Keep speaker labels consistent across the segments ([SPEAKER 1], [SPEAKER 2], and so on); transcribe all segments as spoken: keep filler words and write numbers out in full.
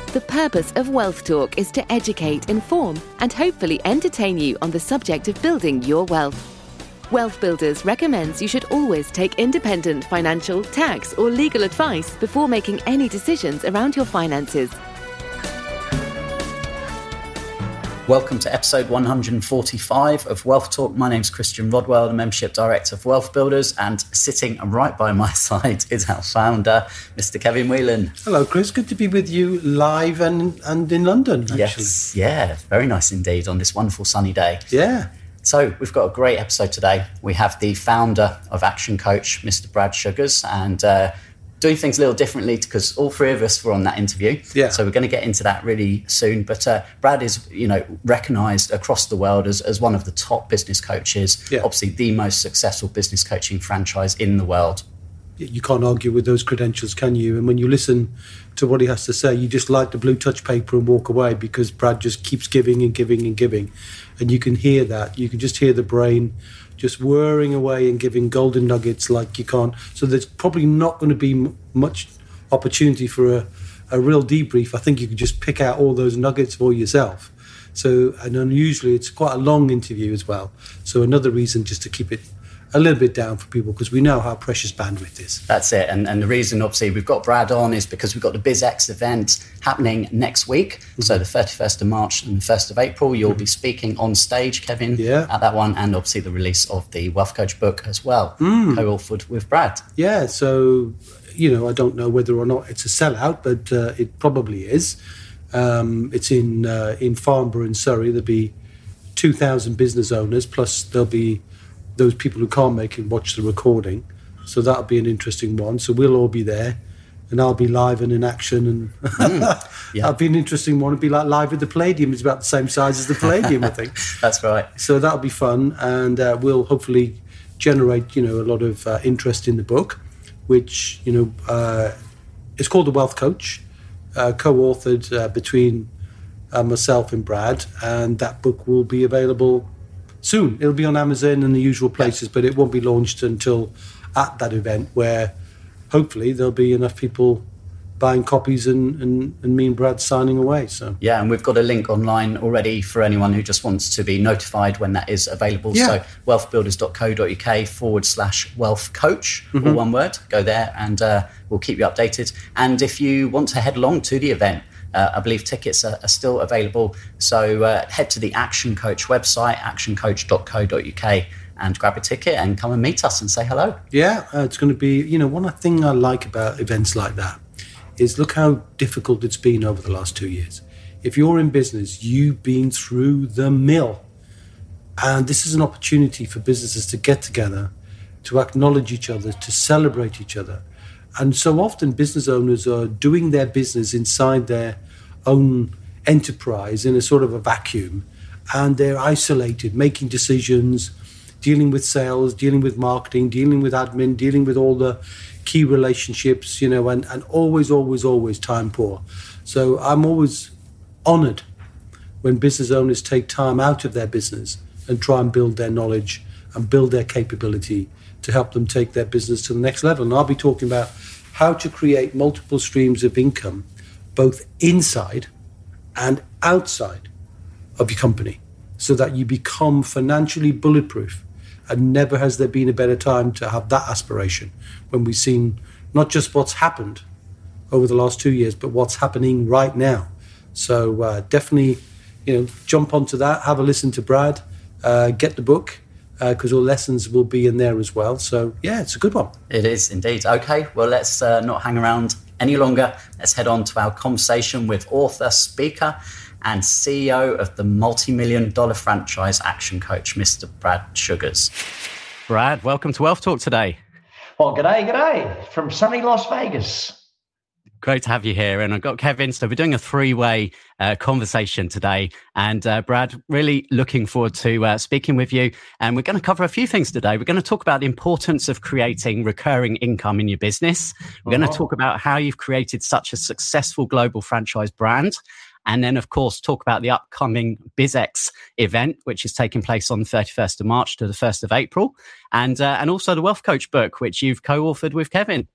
[SPEAKER 1] The purpose of Wealth Talk is to educate, inform, and hopefully entertain you on the subject of building your wealth. Wealth Builders recommends you should always take independent financial, tax, or legal advice before making any decisions around your finances.
[SPEAKER 2] Welcome to episode one hundred forty-five of Wealth Talk. My name's Christian Rodwell, the Membership Director of Wealth Builders, and sitting right by my side is our founder, Mister Kevin Whelan.
[SPEAKER 3] Hello, Chris. Good to be with you live and, and in London, actually.
[SPEAKER 2] Yes, yeah, very nice indeed on this wonderful sunny day.
[SPEAKER 3] Yeah.
[SPEAKER 2] So we've got a great episode today. We have the founder of Action Coach, Mister Brad Sugars, and uh, doing things a little differently because all three of us were on that interview.
[SPEAKER 3] Yeah.
[SPEAKER 2] So we're going to get into that really soon. But uh, Brad is, you know, recognised across the world as, as one of the top business coaches.
[SPEAKER 3] Yeah.
[SPEAKER 2] Obviously, the most successful business coaching franchise in the world.
[SPEAKER 3] You can't argue with those credentials, can you? And when you listen to what he has to say, you just like the blue touch paper and walk away because Brad just keeps giving and giving and giving. And you can hear that. You can just hear the brain just whirring away and giving golden nuggets like you can't. So there's probably not going to be m- much opportunity for a, a real debrief. I think you can just pick out all those nuggets for yourself. So, and unusually it's quite a long interview as well. So another reason just to keep it a little bit down for people because we know how precious bandwidth is.
[SPEAKER 2] That's it. And, and the reason, obviously, we've got Brad on is because we've got the BizX event happening next week. Mm-hmm. So the thirty-first of March and the first of April, you'll mm-hmm. be speaking on stage, Kevin,
[SPEAKER 3] yeah.
[SPEAKER 2] at that one. And obviously the release of the Wealth Coach book as well,
[SPEAKER 3] mm.
[SPEAKER 2] co-authored with Brad.
[SPEAKER 3] Yeah. So, you know, I don't know whether or not it's a sellout, but uh, it probably is. Um, it's in, uh, in Farnborough in Surrey. There'll be two thousand business owners, plus there'll be those people who can't make it watch the recording. So that'll be an interesting one. So we'll all be there and I'll be live and in action. And mm, yeah. That'll be an interesting one. It'll be like live at the Palladium. It's about the same size as the Palladium, I think.
[SPEAKER 2] That's right.
[SPEAKER 3] So that'll be fun. And uh, we'll hopefully generate, you know, a lot of uh, interest in the book, which, you know, uh, it's called The Wealth Coach, uh, co-authored uh, between uh, myself and Brad. And that book will be available soon. It'll be on Amazon and the usual places, yeah. but it won't be launched until at that event where hopefully there'll be enough people buying copies and, and, and me and Brad signing away. So
[SPEAKER 2] yeah, and we've got a link online already for anyone who just wants to be notified when that is available.
[SPEAKER 3] Yeah.
[SPEAKER 2] So wealthbuilders.co.uk forward slash wealth coach,
[SPEAKER 3] mm-hmm.
[SPEAKER 2] all one word. Go there and uh, we'll keep you updated. And if you want to head along to the event, Uh, I believe tickets are, are still available. So uh, head to the Action Coach website, action coach dot co dot uk, and grab a ticket and come and meet us and say hello.
[SPEAKER 3] Yeah, uh, it's going to be, you know, one thing I like about events like that is look how difficult it's been over the last two years. If you're in business, you've been through the mill. And this is an opportunity for businesses to get together, to acknowledge each other, to celebrate each other. And so often business owners are doing their business inside their own enterprise in a sort of a vacuum, and they're isolated, making decisions, dealing with sales, dealing with marketing, dealing with admin, dealing with all the key relationships, you know, and, and always, always, always time poor. So I'm always honoured when business owners take time out of their business and try and build their knowledge and build their capability to help them take their business to the next level. And I'll be talking about how to create multiple streams of income, both inside and outside of your company, so that you become financially bulletproof. And never has there been a better time to have that aspiration when we've seen not just what's happened over the last two years, but what's happening right now. So uh, definitely, you know, jump onto that, have a listen to Brad, uh, get the book, because uh, all lessons will be in there as well. So, yeah, it's a good one.
[SPEAKER 2] It is indeed. Okay, well, let's uh, not hang around any longer. Let's head on to our conversation with author, speaker, and C E O of the multi-million dollar franchise Action Coach, Mister Brad Sugars. Brad, welcome to Wealth Talk today.
[SPEAKER 4] Well, g'day, g'day, from sunny Las Vegas.
[SPEAKER 2] Great to have you here. And I've got Kevin. So we're doing a three-way uh, conversation today. And uh, Brad, really looking forward to uh, speaking with you. And we're going to cover a few things today. We're going to talk about the importance of creating recurring income in your business. We're uh-huh. going to talk about how you've created such a successful global franchise brand. And then, of course, talk about the upcoming BizX event, which is taking place on the thirty-first of March to the first of April. And, uh, and also the Wealth Coach book, which you've co-authored with Kevin.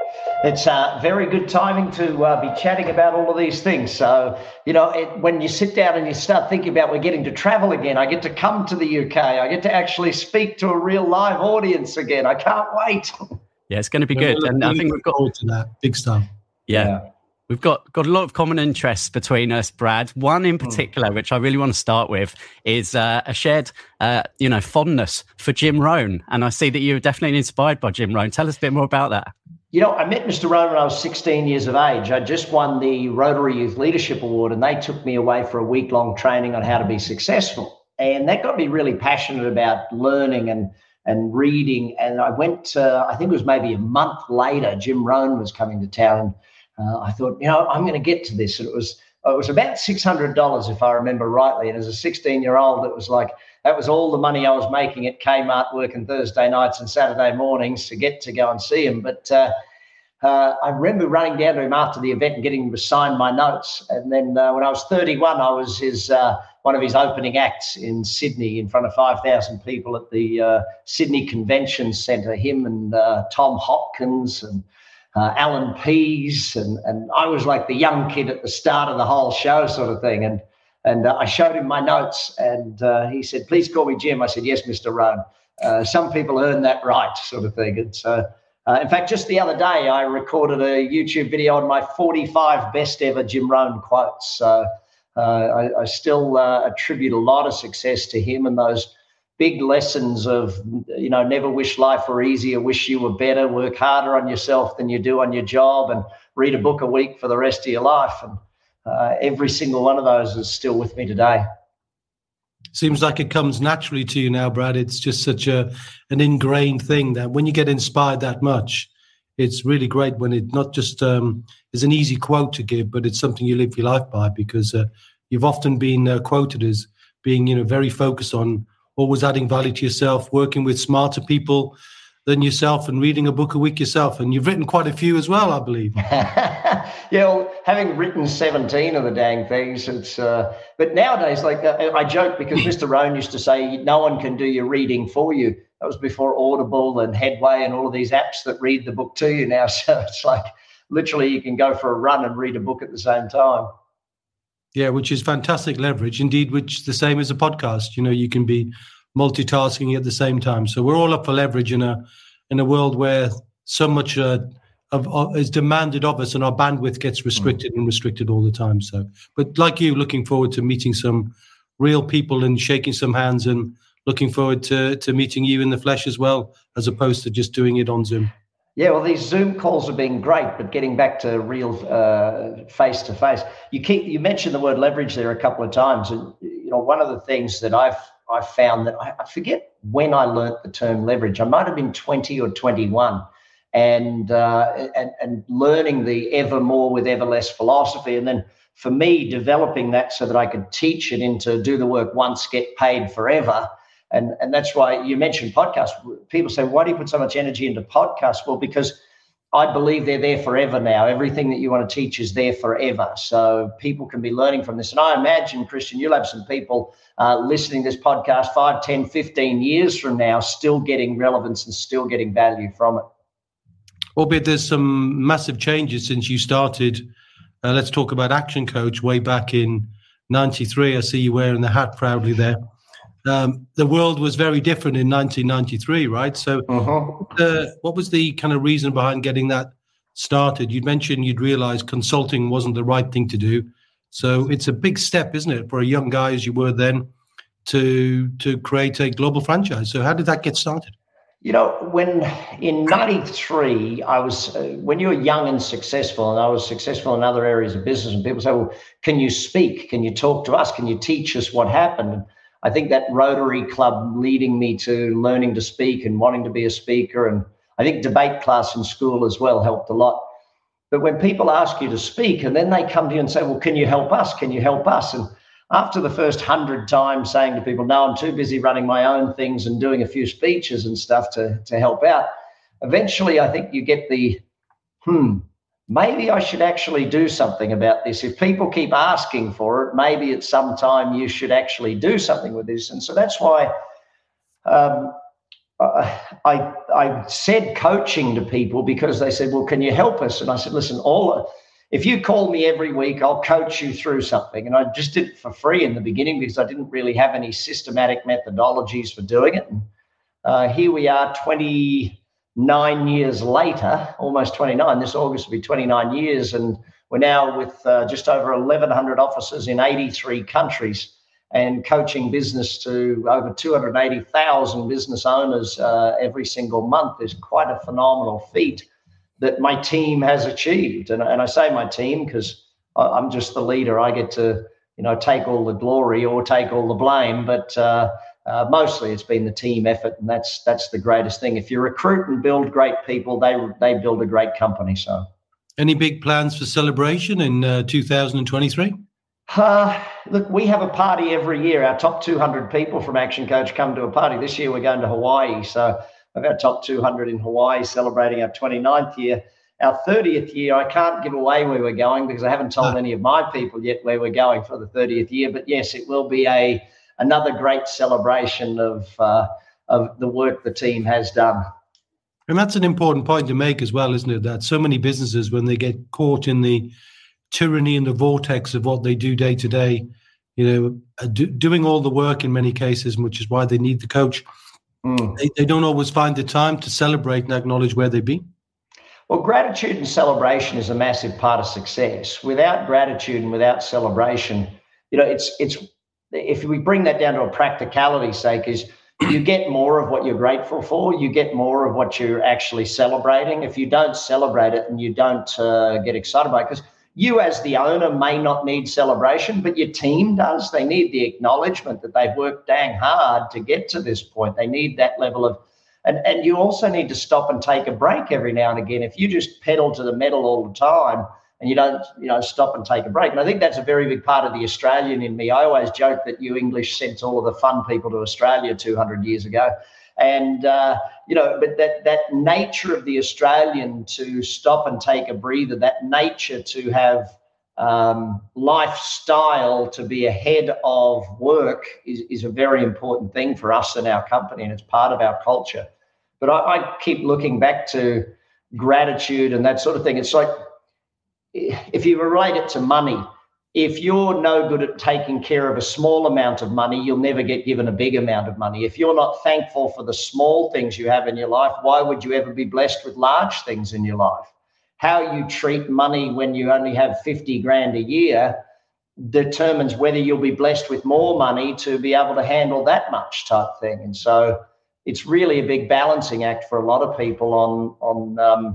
[SPEAKER 4] It's uh, very good timing to uh, be chatting about all of these things. So, you know, it, when you sit down and you start thinking about we're getting to travel again, I get to come to the U K, I get to actually speak to a real live audience again. I can't wait.
[SPEAKER 2] Yeah, it's going to be good. And I think we've got
[SPEAKER 3] forward to that. Big stuff.
[SPEAKER 2] Yeah.
[SPEAKER 4] Yeah.
[SPEAKER 2] We've got, got a lot of common interests between us, Brad. One in particular, mm. which I really want to start with, is uh, a shared, uh, you know, fondness for Jim Rohn. And I see that you're definitely inspired by Jim Rohn. Tell us a bit more about that.
[SPEAKER 4] You know, I met Mister Rohn when I was sixteen years of age. I just won the Rotary Youth Leadership Award, and they took me away for a week-long training on how to be successful. And that got me really passionate about learning and and reading. And I went, uh, I think it was maybe a month later, Jim Rohn was coming to town. Uh, I thought, you know, I'm going to get to this. And it was it was about six hundred dollars, if I remember rightly. And as a sixteen-year-old, it was like, that was all the money I was making at Kmart, working Thursday nights and Saturday mornings to get to go and see him. But uh, uh, I remember running down to him after the event and getting him to sign my notes. And then uh, when I was thirty-one, I was his uh, one of his opening acts in Sydney in front of five thousand people at the uh, Sydney Convention Centre, him and uh, Tom Hopkins and Uh, Alan Pease, and and I was like the young kid at the start of the whole show sort of thing. And and uh, I showed him my notes, and uh, he said, "Please call me Jim." I said, "Yes, Mister Rohn. Uh, some people earn that right," sort of thing. And so, uh, in fact, just the other day, I recorded a YouTube video on my forty-five best ever Jim Rohn quotes. So uh, I, I still uh, attribute a lot of success to him and those big lessons of, you know, never wish life were easier, wish you were better, work harder on yourself than you do on your job, and read a book a week for the rest of your life. And uh, every single one of those is still with me today.
[SPEAKER 3] Seems like it comes naturally to you now, Brad. It's just such a an ingrained thing that when you get inspired that much, it's really great when it not just um, is an easy quote to give, but it's something you live your life by, because uh, you've often been uh, quoted as being, you know, very focused on always adding value to yourself, working with smarter people than yourself, and reading a book a week yourself. And you've written quite a few as well, I believe.
[SPEAKER 4] Yeah, well, having written seventeen of the dang things, it's. Uh, but nowadays, like uh, I joke because Mister Rohn used to say, no one can do your reading for you. That was before Audible and Headway and all of these apps that read the book to you now. So it's like literally you can go for a run and read a book at the same time.
[SPEAKER 3] Yeah, which is fantastic leverage indeed, which is the same as a podcast. You know, you can be multitasking at the same time. So we're all up for leverage in a in a world where so much uh, of, of is demanded of us, and our bandwidth gets restricted mm. and restricted all the time. So, but like you, looking forward to meeting some real people and shaking some hands, and looking forward to to meeting you in the flesh as well, as opposed to just doing it on Zoom.
[SPEAKER 4] Yeah, well, these Zoom calls have been great, but getting back to real uh, face-to-face, you keep you mentioned the word leverage there a couple of times, and you know one of the things that I've I've found that I, I forget when I learnt the term leverage. I might have been twenty or twenty-one, and uh, and and learning the ever more with ever less philosophy, and then for me developing that so that I could teach it into do the work once, get paid forever. And and that's why you mentioned podcasts. People say, why do you put so much energy into podcasts? Well, because I believe they're there forever now. Everything that you want to teach is there forever. So people can be learning from this. And I imagine, Christian, you'll have some people uh, listening to this podcast five, ten, fifteen years from now, still getting relevance and still getting value from it.
[SPEAKER 3] Albeit there's some massive changes since you started. Uh, let's talk about Action Coach way back in ninety-three. I see you wearing the hat proudly there. Um, the world was very different in nineteen ninety-three, right? So uh-huh. uh, what was the kind of reason behind getting that started? You'd mentioned you'd realized consulting wasn't the right thing to do. So it's a big step, isn't it, for a young guy as you were then to to create a global franchise. So how did that get started?
[SPEAKER 4] You know, when in ninety-three, I was, uh, when you're young and successful, and I was successful in other areas of business, and people say, well, can you speak? Can you talk to us? Can you teach us what happened? And I think that Rotary Club leading me to learning to speak and wanting to be a speaker, and I think debate class in school as well helped a lot. But when people ask you to speak and then they come to you and say, well, can you help us? Can you help us? And after the first hundred times saying to people, no, I'm too busy running my own things and doing a few speeches and stuff to, to help out, eventually I think you get the, hmm, maybe I should actually do something about this. If people keep asking for it, maybe at some time you should actually do something with this. And so that's why um, uh, I I said coaching to people because they said, well, can you help us? And I said, listen, all if you call me every week, I'll coach you through something. And I just did it for free in the beginning because I didn't really have any systematic methodologies for doing it. And uh, here we are twenty-nine years later, almost twenty-nine. This August will be twenty-nine years. And we're now with uh, just over eleven hundred offices in eighty-three countries and coaching business to over two hundred eighty thousand business owners uh, every single month. Is quite a phenomenal feat that my team has achieved. And, and I say my team because I'm just the leader. I get to, you know, take all the glory or take all the blame, but uh, uh, mostly it's been the team effort, and that's that's the greatest thing. If you recruit and build great people, they they build a great company. So,
[SPEAKER 3] any big plans for celebration in uh, two thousand twenty-three?
[SPEAKER 4] Uh, look, we have a party every year. Our top two hundred people from Action Coach come to a party. This year we're going to Hawaii, so we've got top two hundred in Hawaii celebrating our twenty-ninth year. Our thirtieth year, I can't give away where we're going because I haven't told any of my people yet where we're going for the thirtieth year. But yes, it will be a another great celebration of uh, of the work the team has done.
[SPEAKER 3] And that's an important point to make as well, isn't it? That so many businesses, when they get caught in the tyranny and the vortex of what they do day to day, you know, do, doing all the work in many cases, which is why they need the coach. Mm. They, they don't always find the time to celebrate and acknowledge where they've been.
[SPEAKER 4] Well, gratitude and celebration is a massive part of success. Without gratitude and without celebration, you know, it's it's if we bring that down to a practicality sake, is you get more of what you're grateful for, you get more of what you're actually celebrating. If you don't celebrate it and you don't uh, get excited about it, because you as the owner may not need celebration, but your team does. They need the acknowledgement that they've worked dang hard to get to this point. They need that level of, and, and you also need to stop and take a break every now and again. If you just pedal to the metal all the time and you don't, you know, stop and take a break. And I think that's a very big part of the Australian in me. I always joke that you English sent all of the fun people to Australia two hundred years ago. And, uh, you know, but that that nature of the Australian to stop and take a breather, that nature to have um, lifestyle to be ahead of work is, is a very important thing for us and our company, and it's part of our culture. But I, I keep looking back to gratitude and that sort of thing. It's like, if you relate it to money, if you're no good at taking care of a small amount of money, you'll never get given a big amount of money. If you're not thankful for the small things you have in your life, why would you ever be blessed with large things in your life? How you treat money when you only have fifty grand a year determines whether you'll be blessed with more money to be able to handle that much type thing. And so it's really a big balancing act for a lot of people on, on um,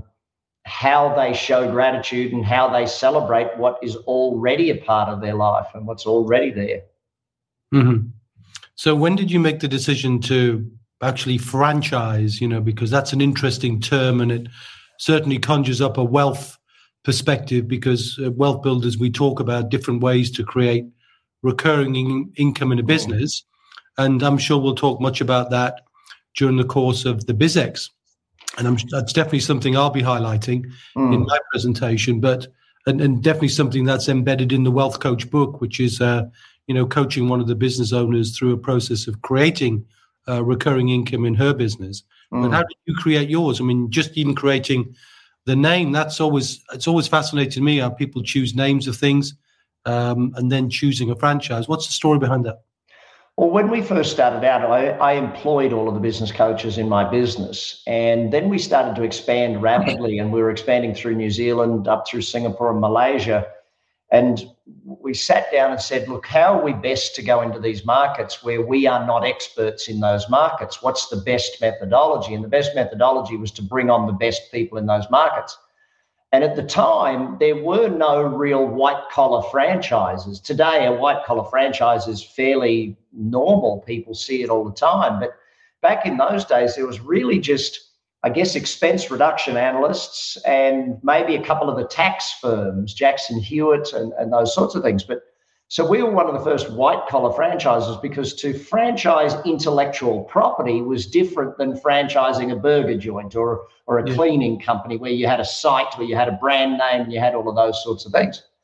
[SPEAKER 4] how they show gratitude and how they celebrate what is already a part of their life and what's already there.
[SPEAKER 3] Mm-hmm. So when did you make the decision to actually franchise, you know, because that's an interesting term and it certainly conjures up a wealth perspective, because uh, wealth builders, we talk about different ways to create recurring in- income in a business. And I'm sure we'll talk much about that during the course of the BizX. And I'm, that's definitely something I'll be highlighting mm. in my presentation, but and, and definitely something that's embedded in the Wealth Coach book, which is, uh, you know, coaching one of the business owners through a process of creating uh, recurring income in her business. Mm. But how did you create yours? I mean, just even creating the name, that's always, it's always fascinated me how people choose names of things um, and then choosing a franchise. What's the story behind that?
[SPEAKER 4] Well, when we first started out, I, I employed all of the business coaches in my business. And then we started to expand rapidly, and we were expanding through New Zealand, up through Singapore and Malaysia. And we sat down and said, look, how are we best to go into these markets where we are not experts in those markets? What's the best methodology? And the best methodology was to bring on the best people in those markets. And at the time, there were no real white-collar franchises. Today, a white-collar franchise is fairly normal. People see it all the time. But back in those days, there was really just, I guess, expense reduction analysts and maybe a couple of the tax firms, Jackson Hewitt and, and those sorts of things. But so we were one of the first white-collar franchises, because to franchise intellectual property was different than franchising a burger joint or, or a yeah. cleaning company where you had a site, where you had a brand name, and you had all of those sorts of things.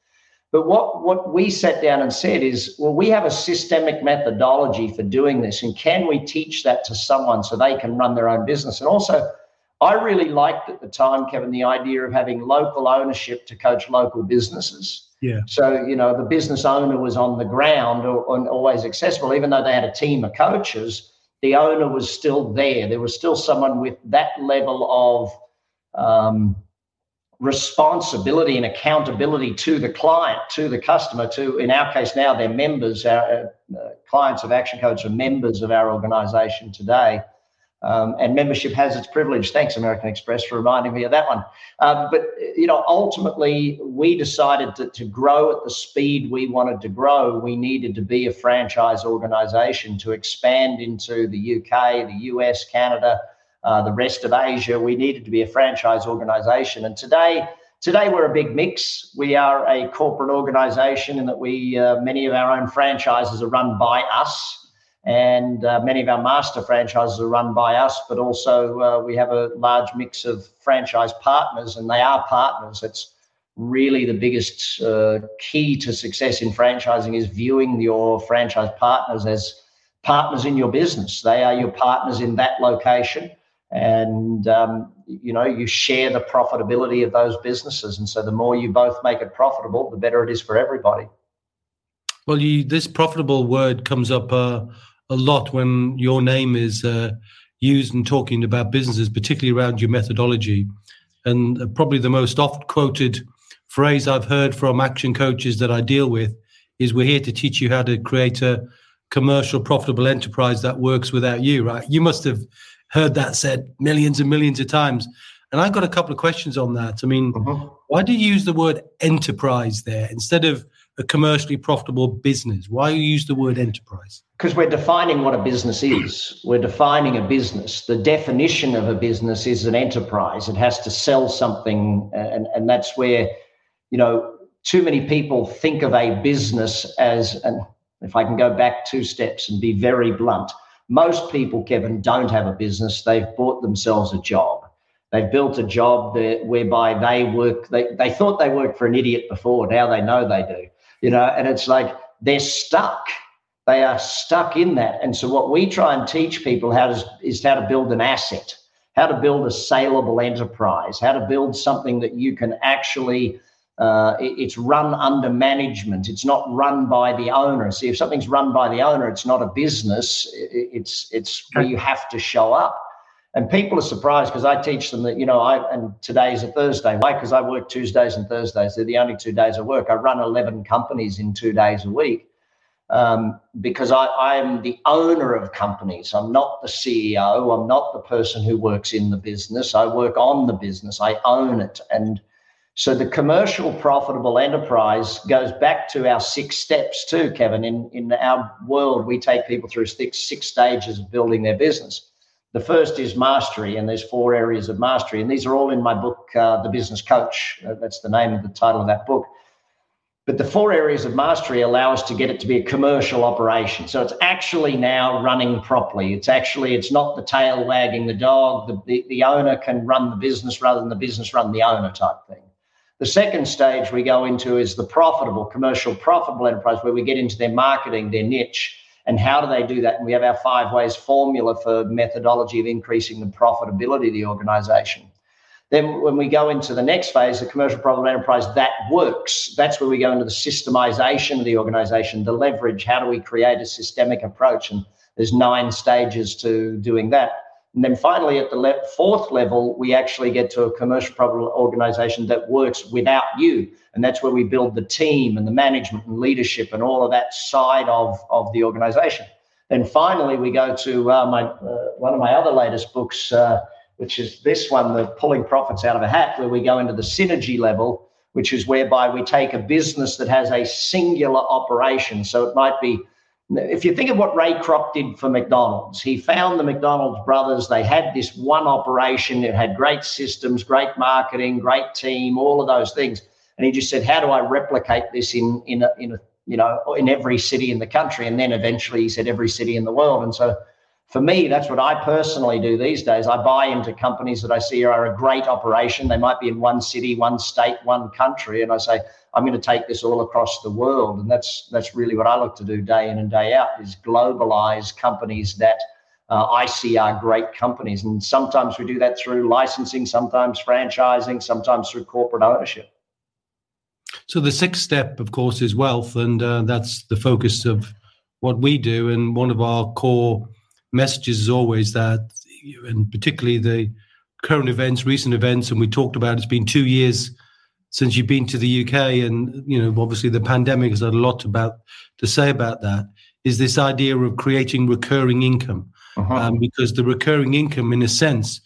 [SPEAKER 4] But what, what we sat down and said is, well, we have a systemic methodology for doing this, and can we teach that to someone so they can run their own business? And also, I really liked at the time, Kevin, the idea of having local ownership to coach local businesses.
[SPEAKER 3] Yeah.
[SPEAKER 4] So, you know, the business owner was on the ground or, or always accessible, even though they had a team of coaches, the owner was still there. There was still someone with that level of um, responsibility and accountability to the client, to the customer, to, in our case now, they're members. Our uh, clients of Action Coach are members of our organization today. Um, and membership has its privilege. Thanks, American Express, for reminding me of that one. Um, but, you know, ultimately, we decided that to grow at the speed we wanted to grow, we needed to be a franchise organization to expand into the U K, the U S, Canada, uh, the rest of Asia. We needed to be a franchise organization. And today, today we're a big mix. We are a corporate organization in that we, uh, many of our own franchises are run by us. And uh, many of our master franchises are run by us, but also uh, we have a large mix of franchise partners, and they are partners. It's really the biggest uh, key to success in franchising is viewing your franchise partners as partners in your business. They are your partners in that location, and um, you know, you share the profitability of those businesses. And so the more you both make it profitable, the better it is for everybody.
[SPEAKER 3] Well, you, this profitable word comes up uh, a lot when your name is uh, used in talking about businesses, particularly around your methodology. And uh, probably the most oft quoted phrase I've heard from action coaches that I deal with is, we're here to teach you how to create a commercial, profitable enterprise that works without you, right? You must have heard that said millions and millions of times. And I've got a couple of questions on that. I mean, uh-huh. Why do you use the word enterprise there instead of a commercially profitable business? Why you use the word enterprise?
[SPEAKER 4] Because we're defining what a business is. We're defining a business. The definition of a business is an enterprise. It has to sell something. And, and that's where, you know, too many people think of a business as, and if I can go back two steps and be very blunt, most people, Kevin, don't have a business. They've bought themselves a job. They've built a job that, whereby they work. They, they thought they worked for an idiot before. Now they know they do. You know, and it's like they're stuck. They are stuck in that. And so what we try and teach people how to, is how to build an asset, how to build a saleable enterprise, how to build something that you can actually, uh, it, it's run under management. It's not run by the owner. See, if something's run by the owner, it's not a business. It, it's, it's where you have to show up. And people are surprised because I teach them that, you know, I, and today's a Thursday. Why? Because I work Tuesdays and Thursdays. They're the only two days I work. I run eleven companies in two days a week um, because I, I'm the owner of companies. I'm not the C E O. I'm not the person who works in the business. I work on the business. I own it. And so the commercial profitable enterprise goes back to our six steps too, Kevin. In, in our world, we take people through six, six stages of building their business. The first is mastery, and there's four areas of mastery. And these are all in my book, uh, The Business Coach. Uh, that's the name of the title of that book. But the four areas of mastery allow us to get it to be a commercial operation. So it's actually now running properly. It's actually, it's not the tail wagging the dog. The, the, the owner can run the business rather than the business run the owner type thing. The second stage we go into is the profitable, commercial, profitable enterprise, where we get into their marketing, their niche. And how do they do that? And we have our five ways formula for methodology of increasing the profitability of the organization. Then when we go into the next phase, the commercial profitable enterprise, that works. That's where we go into the systemization of the organization, the leverage. How do we create a systemic approach? And there's nine stages to doing that. And then finally, at the le- fourth level, we actually get to a commercial profitable organization that works without you. And that's where we build the team and the management and leadership and all of that side of, of the organization. Then finally, we go to uh, my uh, one of my other latest books, uh, which is this one, the Pulling Profits Out of a Hat, where we go into the synergy level, which is whereby we take a business that has a singular operation. So it might be, if you think of what Ray Kroc did for McDonald's, he found the McDonald's brothers. They had this one operation. It had great systems, great marketing, great team, all of those things. And he just said, how do I replicate this in, in, a, in a, you know, in every city in the country? And then eventually he said every city in the world. And so For me, that's what I personally do these days. I buy into companies that I see are a great operation. They might be in one city, one state, one country, and I say, I'm going to take this all across the world. And that's that's really what I look to do day in and day out, is globalize companies that uh, I see are great companies. And sometimes we do that through licensing, sometimes franchising, sometimes through corporate ownership.
[SPEAKER 3] So the sixth step, of course, is wealth, and uh, that's the focus of what we do. And one of our core messages is always that, and particularly the current events, recent events, and we talked about it's been two years since you've been to the U K, and you know obviously the pandemic has had a lot about to say about that. Is this idea of creating recurring income, uh-huh. um, because the recurring income, in a sense,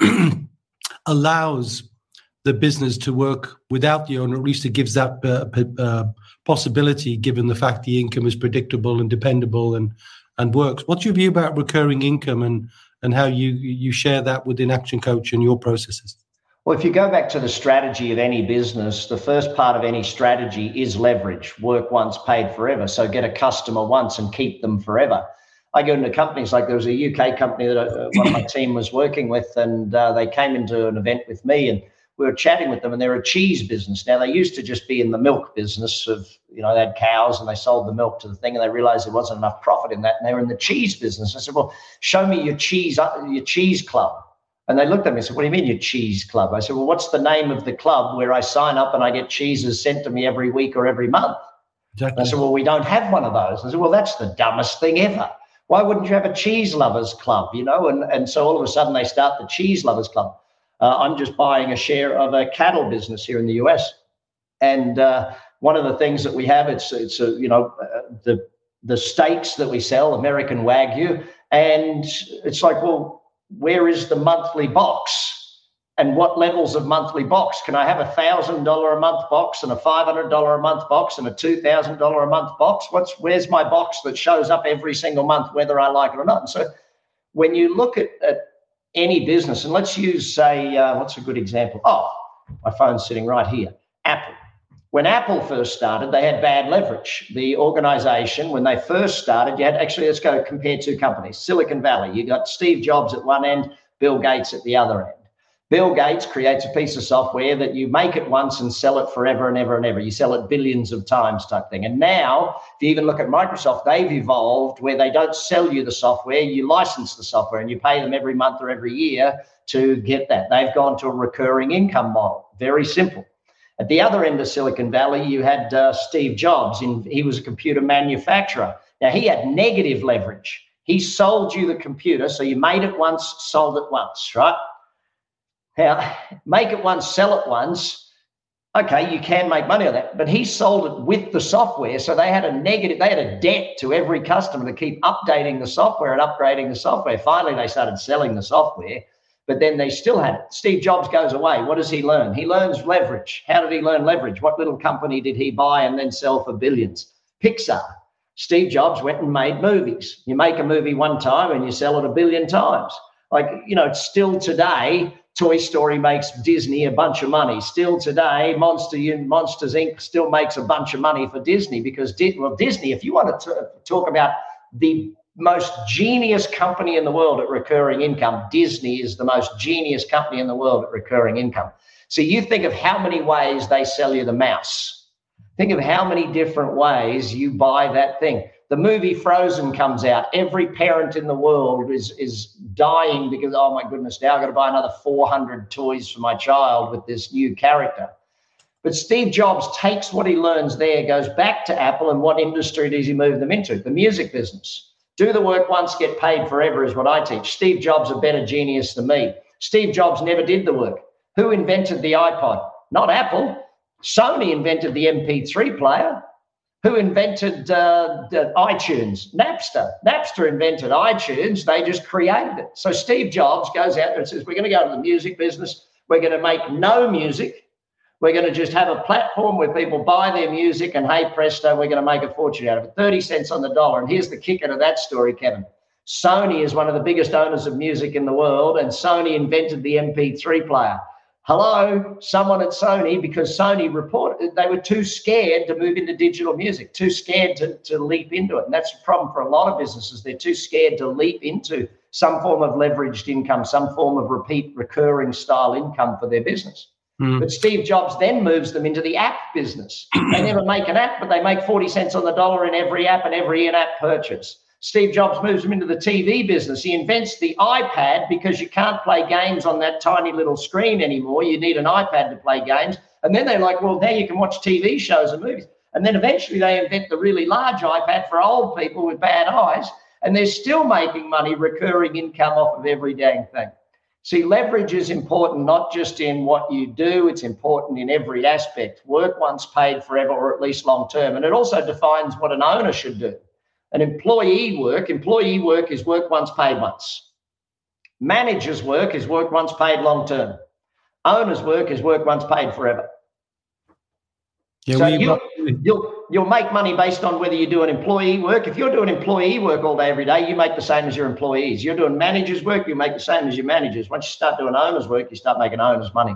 [SPEAKER 3] allows the business to work without the owner. At least it gives that uh, uh, possibility, given the fact the income is predictable and dependable and. and works. What's your view about recurring income and, and how you, you share that within Action Coach and your processes?
[SPEAKER 4] Well, if you go back to the strategy of any business, the first part of any strategy is leverage. Work once, paid forever. So get a customer once and keep them forever. I go into companies like there was a U K company that uh, one of my team was working with, and uh, they came into an event with me, and we were chatting with them, and they're a cheese business. Now, they used to just be in the milk business of, you know, they had cows and they sold the milk to the thing, and they realized there wasn't enough profit in that, and they were in the cheese business. I said, well, show me your cheese, your cheese club. And they looked at me and said, what do you mean your cheese club? I said, well, what's the name of the club where I sign up and I get cheeses sent to me every week or every month? Exactly. I said, well, we don't have one of those. I said, well, that's the dumbest thing ever. Why wouldn't you have a cheese lovers club, you know? And, and so all of a sudden they start the cheese lovers club. Uh, I'm just buying a share of a cattle business here in the U S. And uh, one of the things that we have, it's, it's a, you know, uh, the the steaks that we sell, American Wagyu. And it's like, well, where is the monthly box? And what levels of monthly box? Can I have a one thousand dollars a month box and a five hundred dollars a month box and a two thousand dollars a month box? What's Where's my box that shows up every single month, whether I like it or not? And so when you look at, at any business, and let's use, say, uh, what's a good example? Oh, my phone's sitting right here. Apple. When Apple first started, they had bad leverage. The organization, when they first started, you had, actually, let's go compare two companies. Silicon Valley, you got Steve Jobs at one end, Bill Gates at the other end. Bill Gates creates a piece of software that you make it once and sell it forever and ever and ever. You sell it billions of times type thing. And now, if you even look at Microsoft, they've evolved where they don't sell you the software, you license the software and you pay them every month or every year to get that. They've gone to a recurring income model. Very simple. At the other end of Silicon Valley, you had uh, Steve Jobs. In, he was a computer manufacturer. Now, he had negative leverage. He sold you the computer, so you made it once, sold it once, right? Now, make it once, sell it once. Okay, you can make money on that, but he sold it with the software, so they had a negative, they had a debt to every customer to keep updating the software and upgrading the software. Finally, they started selling the software, but then they still had it. Steve Jobs goes away. What does he learn? He learns leverage. How did he learn leverage? What little company did he buy and then sell for billions? Pixar. Steve Jobs went and made movies. You make a movie one time and you sell it a billion times. Like, you know, still today, Toy Story makes Disney a bunch of money. Still today, Monster Monsters Incorporated still makes a bunch of money for Disney because, well, Disney, if you want to talk about the most genius company in the world at recurring income, Disney is the most genius company in the world at recurring income. So you think of how many ways they sell you the mouse. Think of how many different ways you buy that thing. The movie Frozen comes out. Every parent in the world is, is dying because, oh, my goodness, now I've got to buy another four hundred toys for my child with this new character. But Steve Jobs takes what he learns there, goes back to Apple, and what industry does he move them into? The music business. Do the work once, get paid forever is what I teach. Steve Jobs, a better genius than me. Steve Jobs never did the work. Who invented the iPod? Not Apple. Sony invented the M P three player. Who invented uh, the iTunes? Napster. Napster invented iTunes. They just created it. So Steve Jobs goes out there and says, we're going to go to the music business. We're going to make no music. We're going to just have a platform where people buy their music, and hey, presto, we're going to make a fortune out of it. thirty cents on the dollar. And here's the kicker to that story, Kevin. Sony is one of the biggest owners of music in the world, and Sony invented the M P three player. Hello, someone at Sony, because Sony reported they were too scared to move into digital music, too scared to, to leap into it. And that's a problem for a lot of businesses. They're too scared to leap into some form of leveraged income, some form of repeat recurring style income for their business. Mm. But Steve Jobs then moves them into the app business. They never make an app, but they make forty cents on the dollar in every app and every in-app purchase. Steve Jobs moves them into the T V business. He invents the iPad because you can't play games on that tiny little screen anymore. You need an iPad to play games. And then they're like, well, now you can watch T V shows and movies. And then eventually they invent the really large iPad for old people with bad eyes. And they're still making money, recurring income off of every dang thing. See, leverage is important not just in what you do, it's important in every aspect. Work once paid forever, or at least long term. And it also defines what an owner should do. An employee work, employee work is work once paid once. Manager's work is work once paid long term. Owner's work is work once paid forever. Yeah, so you'll, you'll, you'll make money based on whether you do an employee work. If you're doing employee work all day, every day, you make the same as your employees. You're doing manager's work, you make the same as your managers. Once you start doing owner's work, you start making owner's money.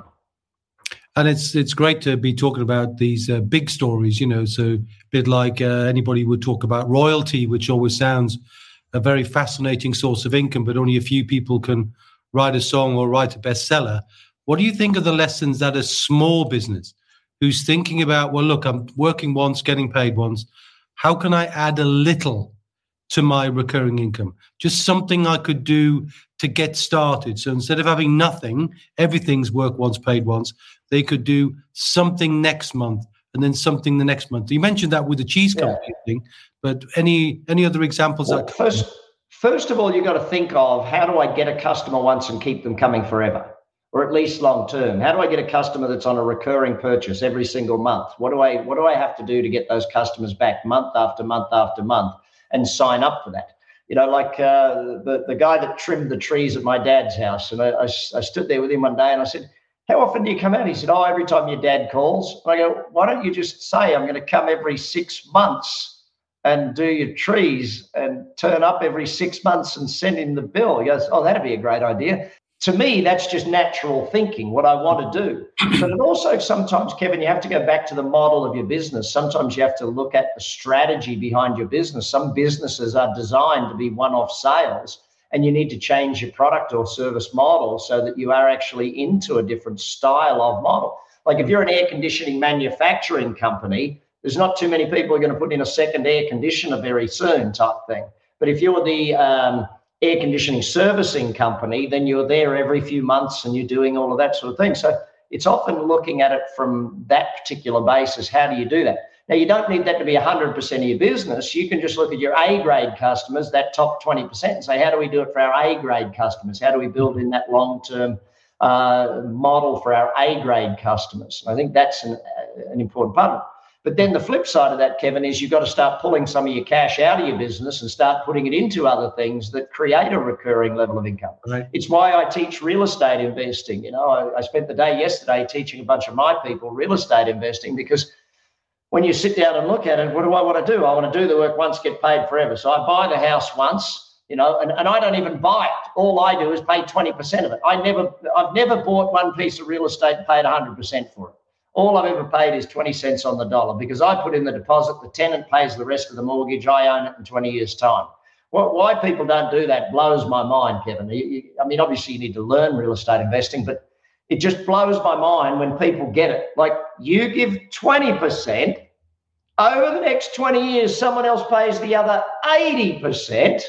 [SPEAKER 3] And it's it's great to be talking about these uh, big stories, you know, so a bit like uh, anybody would talk about royalty, which always sounds a very fascinating source of income, but only a few people can write a song or write a bestseller. What do you think of the lessons that a small business who's thinking about, well, look, I'm working once, getting paid once. How can I add a little to my recurring income? Just something I could do to get started. So instead of having nothing, everything's work once, paid once, they could do something next month and then something the next month. You mentioned that with the cheese company yeah. thing, but any any other examples?
[SPEAKER 4] Well,
[SPEAKER 3] that
[SPEAKER 4] first, first of all, you've got to think of, how do I get a customer once and keep them coming forever? Or at least long term? How do I get a customer that's on a recurring purchase every single month? What do I what do I have to do to get those customers back month after month after month and sign up for that? You know, like uh, the, the guy that trimmed the trees at my dad's house. And I, I, I stood there with him one day and I said, how often do you come out? He said, oh, every time your dad calls. And I go, why don't you just say, I'm going to come every six months and do your trees and turn up every six months and send him the bill? He goes, oh, that'd be a great idea. To me, that's just natural thinking, what I want to do. But it also sometimes, Kevin, you have to go back to the model of your business. Sometimes you have to look at the strategy behind your business. Some businesses are designed to be one-off sales, and you need to change your product or service model so that you are actually into a different style of model. Like if you're an air conditioning manufacturing company, there's not too many people who are going to put in a second air conditioner very soon type thing. But if you're the um, air conditioning servicing company, then you're there every few months and you're doing all of that sort of thing. So it's often looking at it from that particular basis. How do you do that? Now, you don't need that to be one hundred percent of your business. You can just look at your A-grade customers, that top twenty percent, and say, how do we do it for our A-grade customers? How do we build in that long-term uh, model for our A-grade customers? And I think that's an, an important part of it. But then the flip side of that, Kevin, is you've got to start pulling some of your cash out of your business and start putting it into other things that create a recurring level of income. Right. It's why I teach real estate investing. You know, I, I spent the day yesterday teaching a bunch of my people real estate investing, because when you sit down and look at it, what do I want to do? I want to do the work once, get paid forever. So I buy the house once, you know, and, and I don't even buy it. All I do is pay twenty percent of it. I never, I've never bought one piece of real estate and paid one hundred percent for it. All I've ever paid is twenty cents on the dollar, because I put in the deposit, the tenant pays the rest of the mortgage, I own it in twenty years' time. Well, why people don't do that blows my mind, Kevin. You, you, I mean, obviously you need to learn real estate investing, but it just blows my mind when people get it. Like, you give twenty percent, over the next twenty years, someone else pays the other eighty percent,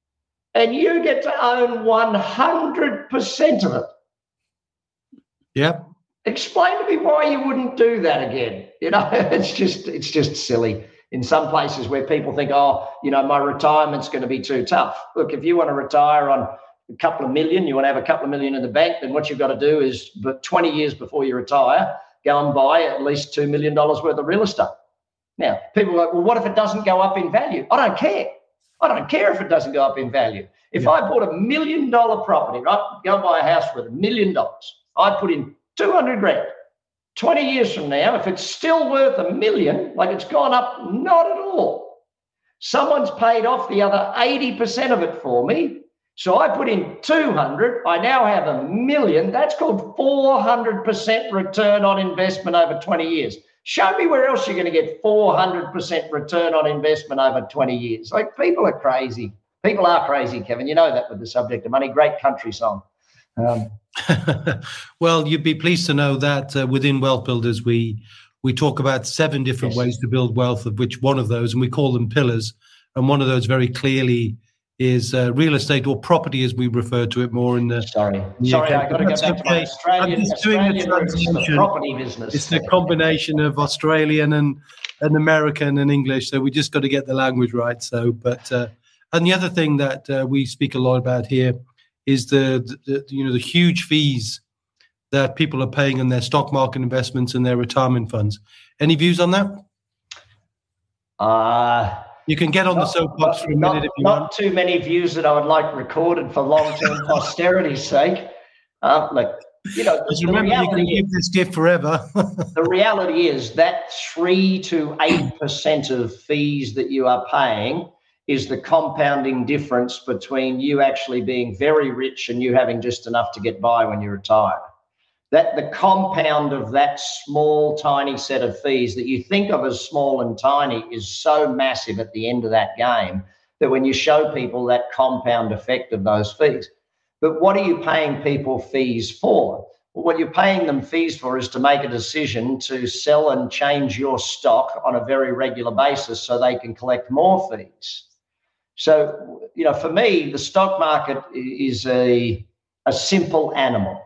[SPEAKER 4] and you get to own one hundred percent of it.
[SPEAKER 3] Yep.
[SPEAKER 4] Explain to me why you wouldn't do that again. You know, it's just it's just silly. In some places where people think, oh, you know, my retirement's going to be too tough. Look, if you want to retire on a couple of million, you want to have a couple of million in the bank, then what you've got to do is, but twenty years before you retire, go and buy at least two million dollars worth of real estate. Now, people are like, well, what if it doesn't go up in value? I don't care. I don't care if it doesn't go up in value. If yeah. I bought a million dollar property, right, go and buy a house worth a million dollars, I put in two hundred grand. twenty years from now, if it's still worth a million, like it's gone up, not at all. Someone's paid off the other eighty percent of it for me. So I put in two hundred. I now have a million. That's called four hundred percent return on investment over twenty years. Show me where else you're going to get four hundred percent return on investment over twenty years. Like, people are crazy. People are crazy, Kevin. You know that with the subject of money. Great country song. Um,
[SPEAKER 3] well, you'd be pleased to know that uh, within Wealth Builders, we we talk about seven different yes. ways to build wealth, of which one of those, and we call them pillars, and one of those very clearly is uh, real estate, or property as we refer to it more in the...
[SPEAKER 4] Sorry, the sorry, I've got to go back okay. to my Australian, I'm just Australian doing the translation. Property business.
[SPEAKER 3] It's a combination of Australian and, and American and English, so we just got to get the language right. So, but uh, and the other thing that uh, we speak a lot about here is the, the you know the huge fees that people are paying on their stock market investments and their retirement funds. Any views on that?
[SPEAKER 4] Uh
[SPEAKER 3] You can get on not, the soapbox for a minute
[SPEAKER 4] not,
[SPEAKER 3] if you
[SPEAKER 4] not
[SPEAKER 3] want.
[SPEAKER 4] Not too many views that I would like recorded for long-term posterity's sake. Uh, look, you know,
[SPEAKER 3] Just remember, you can give this gift forever.
[SPEAKER 4] The reality is that three to eight percent of fees that you are paying is the compounding difference between you actually being very rich and you having just enough to get by when you retire. That the compound of that small, tiny set of fees that you think of as small and tiny is so massive at the end of that game that when you show people that compound effect of those fees. But what are you paying people fees for? Well, what you're paying them fees for is to make a decision to sell and change your stock on a very regular basis so they can collect more fees. So, you know, for me, the stock market is a, a simple animal.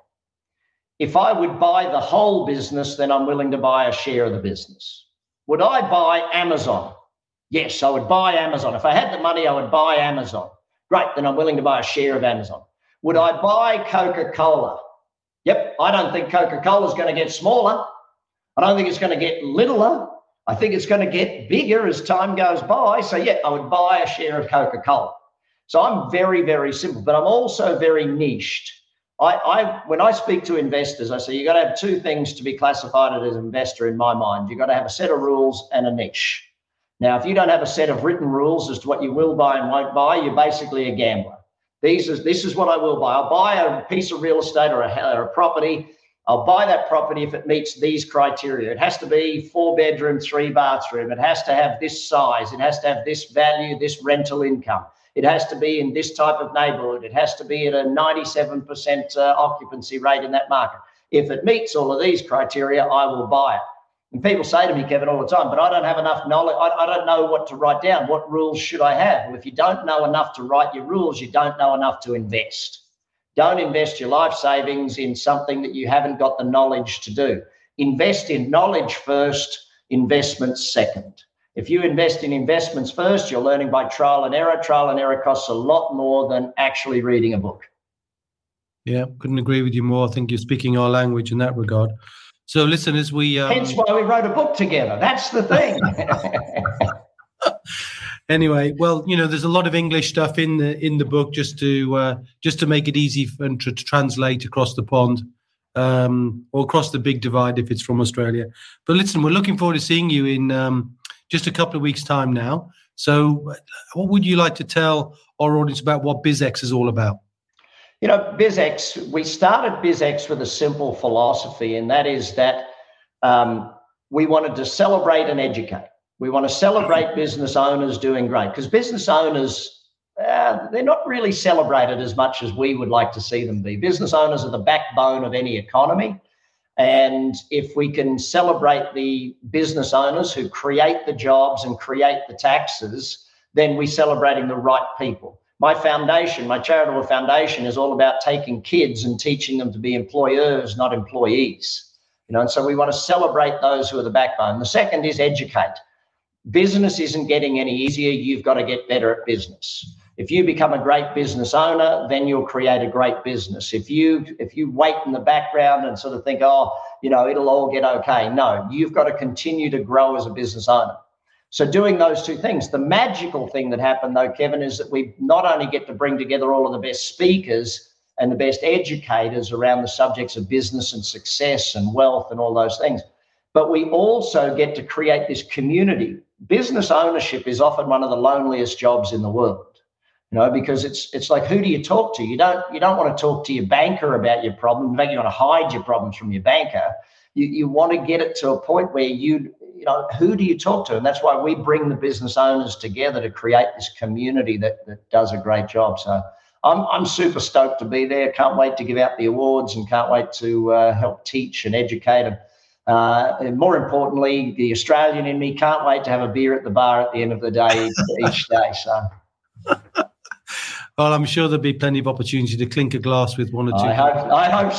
[SPEAKER 4] If I would buy the whole business, then I'm willing to buy a share of the business. Would I buy Amazon? Yes, I would buy Amazon. If I had the money, I would buy Amazon. Great, then I'm willing to buy a share of Amazon. Would I buy Coca-Cola? Yep, I don't think Coca-Cola is going to get smaller. I don't think it's going to get littler. I think it's going to get bigger as time goes by. So, yeah, I would buy a share of Coca-Cola. So I'm very, very simple, but I'm also very niched. I, I, when I speak to investors, I say you've got to have two things to be classified as an investor in my mind. You've got to have a set of rules and a niche. Now, if you don't have a set of written rules as to what you will buy and won't buy, you're basically a gambler. These is, this is what I will buy. I'll buy a piece of real estate or a, or a property. I'll buy that property if it meets these criteria. It has to be four bedroom, three bathroom. It has to have this size. It has to have this value, this rental income. It has to be in this type of neighborhood. It has to be at a ninety-seven percent uh, occupancy rate in that market. If it meets all of these criteria, I will buy it. And people say to me, Kevin, all the time, but I don't have enough knowledge. I, I don't know what to write down. What rules should I have? Well, if you don't know enough to write your rules, you don't know enough to invest. Don't invest your life savings in something that you haven't got the knowledge to do. Invest in knowledge first, investments second. If you invest in investments first, you're learning by trial and error. Trial and error costs a lot more than actually reading a book.
[SPEAKER 3] Yeah, couldn't agree with you more. I think you're speaking our language in that regard. So listen, as we... Um...
[SPEAKER 4] Hence why we wrote a book together. That's the thing.
[SPEAKER 3] Anyway, well, you know, there's a lot of English stuff in the in the book just to uh, just to make it easy for, to, to translate across the pond um, or across the big divide if it's from Australia. But listen, we're looking forward to seeing you in... Um, just a couple of weeks' time now. So what would you like to tell our audience about what BizX is all about?
[SPEAKER 4] You know, BizX, we started BizX with a simple philosophy, and that is that um, we wanted to celebrate and educate. We want to celebrate business owners doing great, because business owners, uh, they're not really celebrated as much as we would like to see them be. Business owners are the backbone of any economy. And if we can celebrate the business owners who create the jobs and create the taxes, then we're celebrating the right people. My foundation, my charitable foundation, is all about taking kids and teaching them to be employers, not employees. You know, and so we want to celebrate those who are the backbone. The second is educate. Business isn't getting any easier. You've got to get better at business. If you become a great business owner, then you'll create a great business. If you if you wait in the background and sort of think, oh, you know, it'll all get okay. No, you've got to continue to grow as a business owner. So doing those two things, the magical thing that happened, though, Kevin, is that we not only get to bring together all of the best speakers and the best educators around the subjects of business and success and wealth and all those things, but we also get to create this community. Business ownership is often one of the loneliest jobs in the world. You know, because it's it's like, who do you talk to? You don't you don't want to talk to your banker about your problem. In fact, you want to hide your problems from your banker. You you want to get it to a point where you you know, who do you talk to? And that's why we bring the business owners together to create this community that that does a great job. So I'm I'm super stoked to be there. Can't wait to give out the awards and can't wait to uh, help teach and educate. And, uh, and more importantly, the Australian in me can't wait to have a beer at the bar at the end of the day each, each day. So.
[SPEAKER 3] Well, I'm sure there'll be plenty of opportunity to clink a glass with one or two.
[SPEAKER 4] I hope, I hope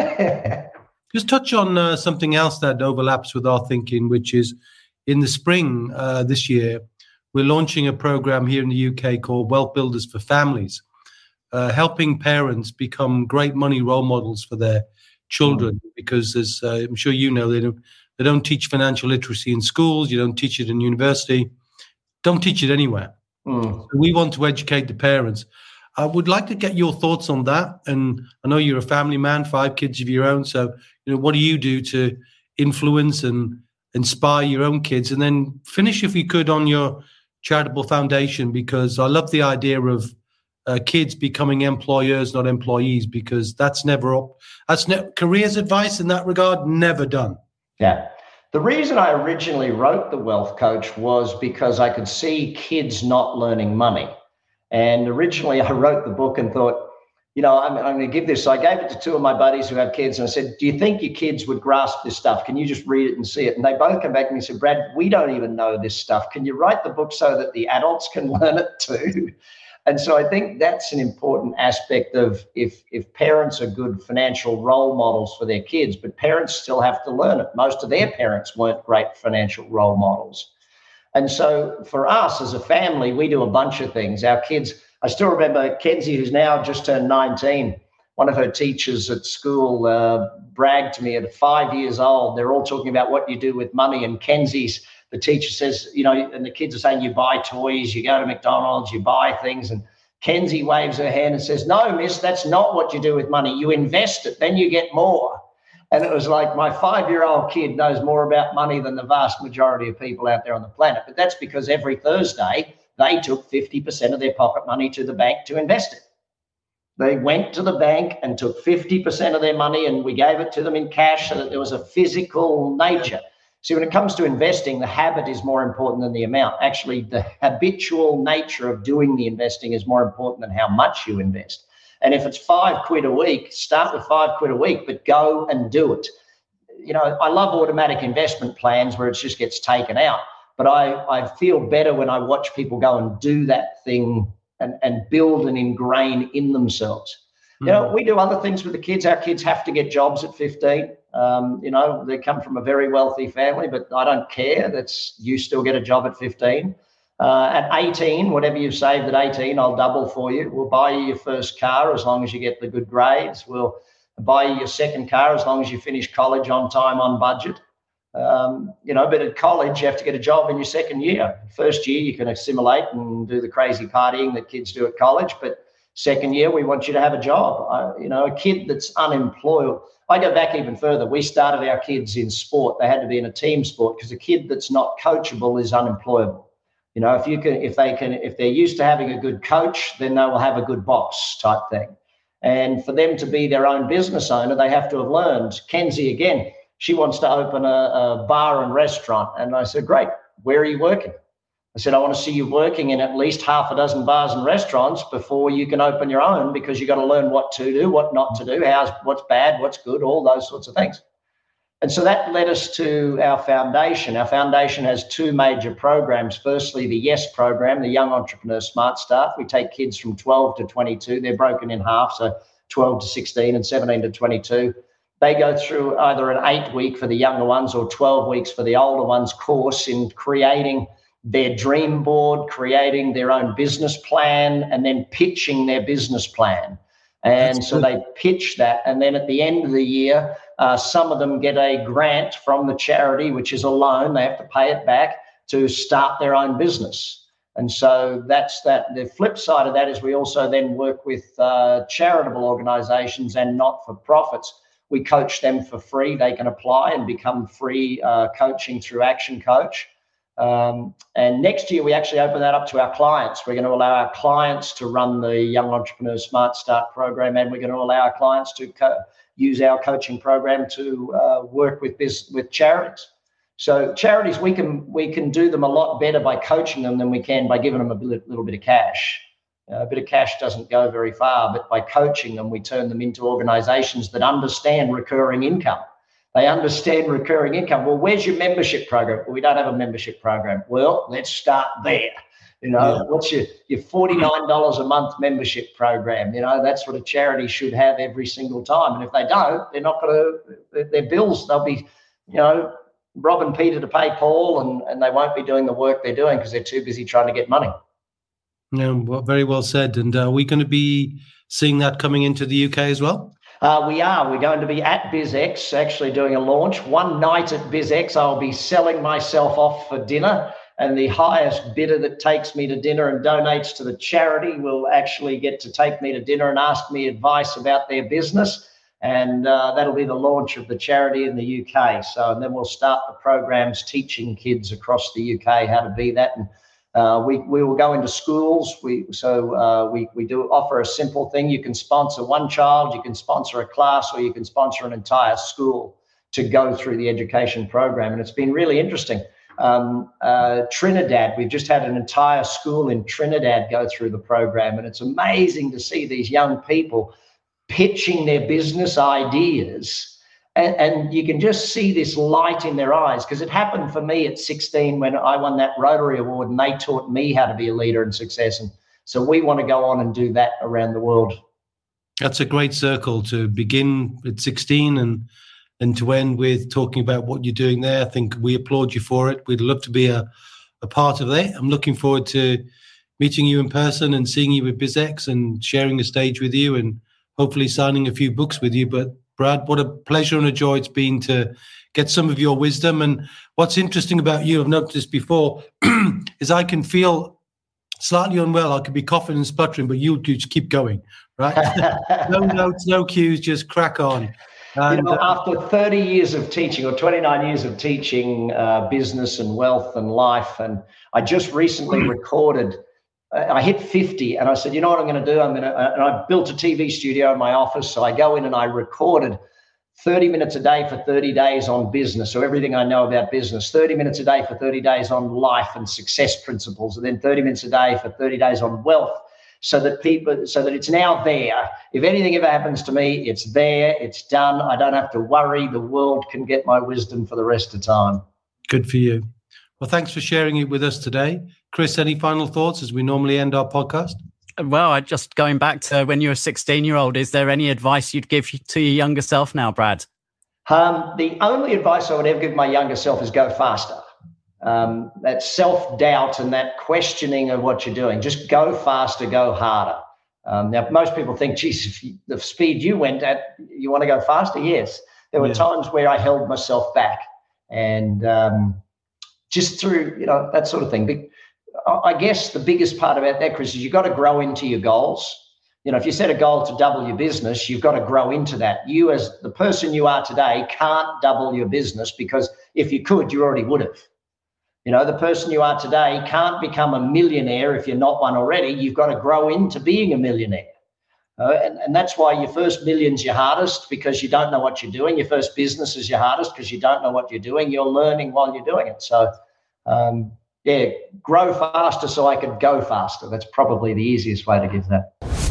[SPEAKER 4] so.
[SPEAKER 3] Just touch on uh, something else that overlaps with our thinking, which is in the spring uh, this year, we're launching a program here in the U K called Wealth Builders for Families, uh, helping parents become great money role models for their children. Mm. Because, as uh, I'm sure you know, they don't, they don't teach financial literacy in schools. You don't teach it in university. Don't teach it anywhere. Mm. So we want to educate the parents. I would like to get your thoughts on that. And I know you're a family man, five kids of your own. So, you know, what do you do to influence and inspire your own kids? And then finish, if you could, on your charitable foundation, because I love the idea of uh, kids becoming employers, not employees, because that's never up. That's ne- careers advice in that regard, never done.
[SPEAKER 4] Yeah. The reason I originally wrote The Wealth Coach was because I could see kids not learning money. And originally I wrote the book and thought, you know, I'm, I'm going to give this. So I gave it to two of my buddies who have kids and I said, do you think your kids would grasp this stuff? Can you just read it and see it? And they both came back to me and said, Brad, we don't even know this stuff. Can you write the book so that the adults can learn it too? And so I think that's an important aspect of if, if parents are good financial role models for their kids, but parents still have to learn it. Most of their parents weren't great financial role models. And so for us as a family, we do a bunch of things. Our kids, I still remember Kenzie, who's now just turned nineteen, one of her teachers at school uh, bragged to me at five years old, they're all talking about what you do with money. And Kenzie's, the teacher says, you know, and the kids are saying you buy toys, you go to McDonald's, you buy things. And Kenzie waves her hand and says, no, miss, that's not what you do with money. You invest it, then you get more. And it was like my five-year-old kid knows more about money than the vast majority of people out there on the planet. But that's because every Thursday they took fifty percent of their pocket money to the bank to invest it. They went to the bank and took fifty percent of their money and we gave it to them in cash so that there was a physical nature. See, when it comes to investing, the habit is more important than the amount. Actually, the habitual nature of doing the investing is more important than how much you invest. And if it's five quid a week, start with five quid a week, but go and do it. You know, I love automatic investment plans where it just gets taken out, but I, I feel better when I watch people go and do that thing and, and build and ingrain in themselves. Mm-hmm. You know, we do other things with the kids. Our kids have to get jobs at fifteen. Um, you know, they come from a very wealthy family, but I don't care. That's you still get a job at fifteen. Uh, at eighteen, whatever you've saved at eighteen, I'll double for you. We'll buy you your first car as long as you get the good grades. We'll buy you your second car as long as you finish college on time, on budget. Um, you know, but at college, you have to get a job in your second year. First year, you can assimilate and do the crazy partying that kids do at college. But second year, we want you to have a job. Uh, you know, a kid that's unemployed. I go back even further. We started our kids in sport. They had to be in a team sport because a kid that's not coachable is unemployable. You know, if you can, if they can, if they're used to having a good coach, then they will have a good boss type thing. And for them to be their own business owner, they have to have learned. Kenzie, again, she wants to open a, a bar and restaurant. And I said, great, where are you working? I said, I want to see you working in at least half a dozen bars and restaurants before you can open your own, because you've got to learn what to do, what not to do, how's, what's bad, what's good, all those sorts of things. And so that led us to our foundation. Our foundation has two major programs. Firstly, the YES program, the Young Entrepreneur Smart Start. We take kids from twelve to twenty-two. They're broken in half, so twelve to sixteen and seventeen to twenty-two. They go through either an eight-week for the younger ones or twelve weeks for the older ones course in creating their dream board, creating their own business plan, and then pitching their business plan. And That's so good. They pitch that. And then at the end of the year, uh, some of them get a grant from the charity, which is a loan. They have to pay it back to start their own business. And so that's that. The flip side of that is we also then work with uh, charitable organizations and not-for-profits. We coach them for free. They can apply and become free uh, coaching through Action Coach. Um, and next year, we actually open that up to our clients. We're going to allow our clients to run the Young Entrepreneur Smart Start program, and we're going to allow our clients to co- use our coaching program to uh, work with this, with charities. So charities, we can we can do them a lot better by coaching them than we can by giving them a little bit of cash. Uh, a bit of cash doesn't go very far, but by coaching them, we turn them into organizations that understand recurring income. They understand recurring income. Well, where's your membership program? Well, we don't have a membership program. Well, let's start there. You know, yeah. What's your, your forty-nine dollars a month membership program? You know, that's what a charity should have every single time. And if they don't, they're not going to, their bills, they'll be, you know, robbing Peter to pay Paul, and, and they won't be doing the work they're doing because they're too busy trying to get money.
[SPEAKER 3] Yeah, well, very well said. And uh, are we going to be seeing that coming into the U K as well?
[SPEAKER 4] Uh, we are. We're going to be at BizX, actually doing a launch. One night at BizX, I'll be selling myself off for dinner, and the highest bidder that takes me to dinner and donates to the charity will actually get to take me to dinner and ask me advice about their business. And uh, that'll be the launch of the charity in the U K. So and then we'll start the programs teaching kids across the U K how to be that. And uh, we we will go into schools. We so uh, we we do offer a simple thing. You can sponsor one child, you can sponsor a class, or you can sponsor an entire school to go through the education program. And it's been really interesting. Um, uh, Trinidad, we've just had an entire school in Trinidad go through the program, and it's amazing to see these young people pitching their business ideas, and, and you can just see this light in their eyes, because it happened for me at sixteen when I won that Rotary Award, and they taught me how to be a leader and success. And so we want to go on and do that around the world.
[SPEAKER 3] That's a great circle to begin at sixteen and and to end with talking about what you're doing there. I think we applaud you for it. We'd love to be a, a part of that. I'm looking forward to meeting you in person and seeing you with BizX and sharing the stage with you, and hopefully signing a few books with you. But Brad, what a pleasure and a joy it's been to get some of your wisdom. And what's interesting about you, I've noticed before, is I can feel slightly unwell. I could be coughing and sputtering, but you just keep going, right? No notes, no cues, just crack on. And,
[SPEAKER 4] you know,
[SPEAKER 3] uh,
[SPEAKER 4] after thirty years of teaching, or twenty-nine years of teaching uh, business and wealth and life, and I just recently recorded, I hit fifty, and I said, you know what I'm going to do? I'm going to, and I built a T V studio in my office. So I go in and I recorded thirty minutes a day for thirty days on business. So everything I know about business, thirty minutes a day for thirty days on life and success principles, and then thirty minutes a day for thirty days on wealth. So that people, so that it's now there. If anything ever happens to me, it's there, it's done. I don't have to worry. The world can get my wisdom for the rest of time.
[SPEAKER 3] Good for you. Well, thanks for sharing it with us today. Chris, any final thoughts as we normally end our podcast?
[SPEAKER 2] Well, I just going back to when you were a sixteen-year-old, is there any advice you'd give to your younger self now, Brad?
[SPEAKER 4] Um, the only advice I would ever give my younger self is go faster. Um, that self-doubt and that questioning of what you're doing, just go faster, go harder. Um, now, most people think, geez, if you, the speed you went at, you want to go faster? Yes. There were yeah. times where I held myself back, and um, just through, you know, that sort of thing. I guess the biggest part about that, Chris, is you've got to grow into your goals. You know, if you set a goal to double your business, you've got to grow into that. You, as the person you are today, can't double your business, because if you could, you already would have. You know, the person you are today can't become a millionaire if you're not one already. You've got to grow into being a millionaire. Uh, and, and that's why your first million's your hardest, because you don't know what you're doing. Your first business is your hardest because you don't know what you're doing. You're learning while you're doing it. So, um, yeah, grow faster so I could go faster. That's probably the easiest way to give that.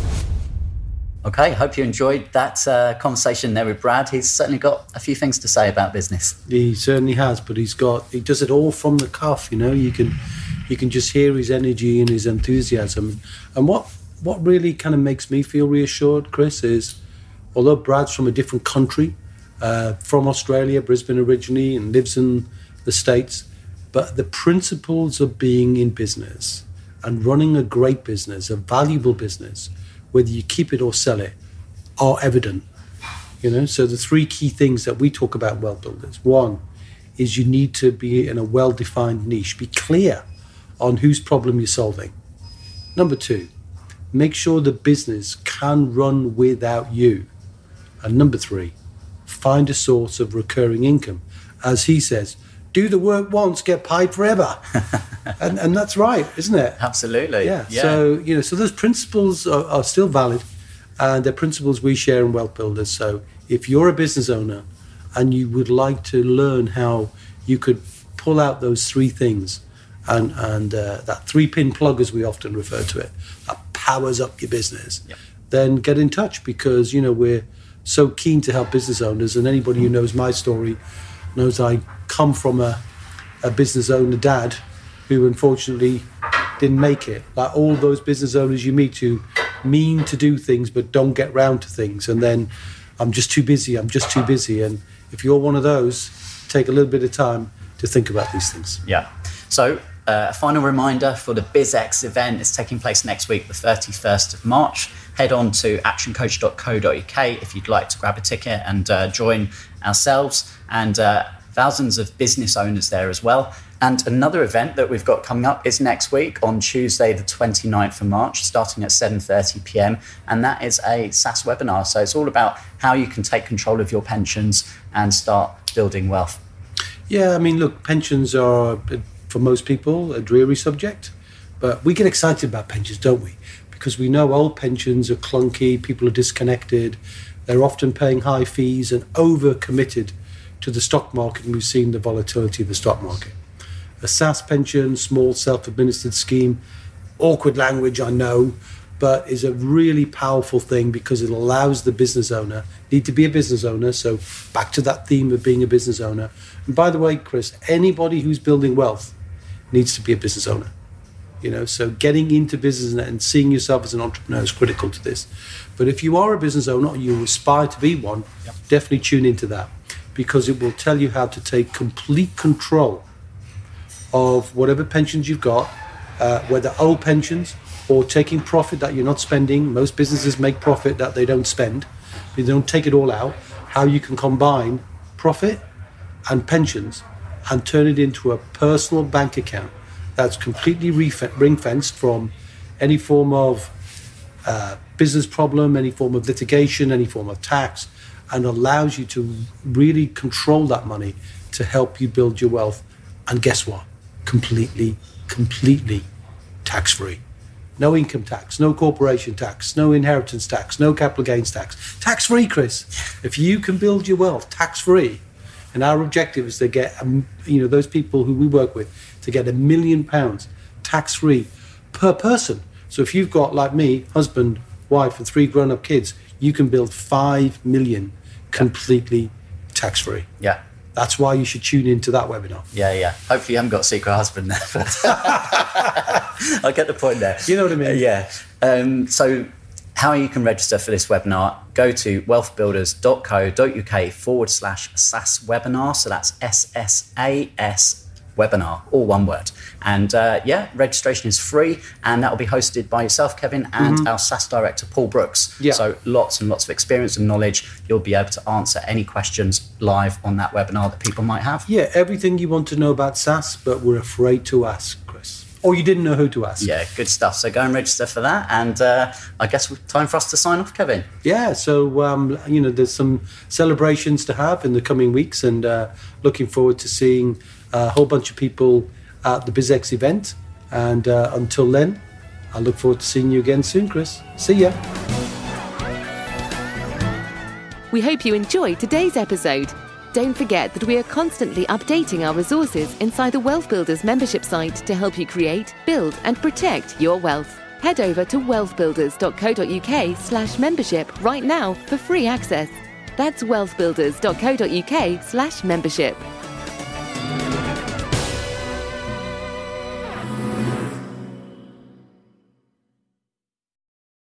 [SPEAKER 2] Okay, hope you enjoyed that uh, conversation there with Brad. He's certainly got a few things to say about business.
[SPEAKER 3] He certainly has, but he's got, he does it all from the cuff, you know. You can you can just hear his energy and his enthusiasm. And what, what really kind of makes me feel reassured, Chris, is although Brad's from a different country, uh, from Australia, Brisbane originally, and lives in the States, but the principles of being in business and running a great business, a valuable business, whether you keep it or sell it, are evident. You know, so the three key things that we talk about Wealth Builders. One is you need to be in a well-defined niche. Be clear on whose problem you're solving. Number two, make sure the business can run without you. And number three, find a source of recurring income. As he says, do the work once, get paid forever. and and that's right, isn't it?
[SPEAKER 2] Absolutely.
[SPEAKER 3] Yeah.
[SPEAKER 2] yeah.
[SPEAKER 3] So, you know, so those principles are, are still valid, and they're principles we share in Wealth Builders. So if you're a business owner and you would like to learn how you could pull out those three things, and, and uh, that three-pin plug, as we often refer to it, that powers up your business,
[SPEAKER 2] yep.
[SPEAKER 3] then get in touch, because, you know, we're so keen to help business owners. And anybody who knows my story knows I come from a, a business owner dad who unfortunately didn't make it. Like all those business owners you meet who mean to do things but don't get round to things. And then I'm just too busy, I'm just too busy. And if you're one of those, take a little bit of time to think about these things.
[SPEAKER 2] Yeah. So uh, a final reminder for the BizX event is taking place next week, the thirty-first of March. Head on to action coach dot co dot uk if you'd like to grab a ticket and uh, join ourselves and uh, thousands of business owners there as well. And another event that we've got coming up is next week on Tuesday, the twenty-ninth of March, starting at seven thirty p.m. And that is a SaaS webinar. So it's all about how you can take control of your pensions and start building wealth.
[SPEAKER 3] Yeah, I mean, look, pensions are, for most people, a dreary subject. But we get excited about pensions, don't we? Because we know old pensions are clunky, people are disconnected, they're often paying high fees and over-committed to the stock market, and we've seen the volatility of the stock market. A SaaS pension, small self-administered scheme, awkward language, I know, but is a really powerful thing because it allows the business owner, need to be a business owner, so back to that theme of being a business owner. And by the way, Chris, anybody who's building wealth needs to be a business owner. You know, so getting into business and seeing yourself as an entrepreneur is critical to this. But if you are a business owner or you aspire to be one, yep. definitely tune into that, because it will tell you how to take complete control of whatever pensions you've got, uh, whether old pensions or taking profit that you're not spending. Most businesses make profit that they don't spend. They don't take it all out. How you can combine profit and pensions and turn it into a personal bank account that's completely ring-fenced from any form of uh, business problem, any form of litigation, any form of tax, and allows you to really control that money to help you build your wealth. And guess what? Completely, completely tax-free. No income tax, no corporation tax, no inheritance tax, no capital gains tax. Tax-free, Chris. If you can build your wealth tax-free, and our objective is to get, um, you know, those people who we work with, to get a million pounds tax-free per person. So if you've got, like me, husband, wife, and three grown-up kids, you can build five million completely tax-free.
[SPEAKER 2] Yeah.
[SPEAKER 3] That's why you should tune into that webinar.
[SPEAKER 2] Yeah, yeah. Hopefully you haven't got a secret husband there. But I get the point there.
[SPEAKER 3] You know what I mean?
[SPEAKER 2] Uh, yeah. Um, so how you can register for this webinar, go to wealthbuilders dot co dot uk forward slash SaaS webinar. So that's S S A S webinar, all one word. And uh, yeah, registration is free, and that will be hosted by yourself, Kevin, and mm-hmm. our SaaS director, Paul Brooks.
[SPEAKER 3] Yeah.
[SPEAKER 2] So lots and lots of experience and knowledge. You'll be able to answer any questions live on that webinar that people might have.
[SPEAKER 3] Yeah, everything you want to know about SaaS, but we're afraid to ask, Chris. Or you didn't know who to ask.
[SPEAKER 2] Yeah, good stuff. So go and register for that. And uh, I guess it's time for us to sign off, Kevin.
[SPEAKER 3] Yeah, so, um, you know, there's some celebrations to have in the coming weeks, and uh, looking forward to seeing a whole bunch of people at the BizX event. And uh, until then, I look forward to seeing you again soon, Chris. See ya.
[SPEAKER 1] We hope you enjoyed today's episode. Don't forget that we are constantly updating our resources inside the Wealth Builders membership site to help you create, build, and protect your wealth. Head over to wealthbuilders dot co dot uk slash membership right now for free access. That's wealthbuilders dot co dot uk slash membership.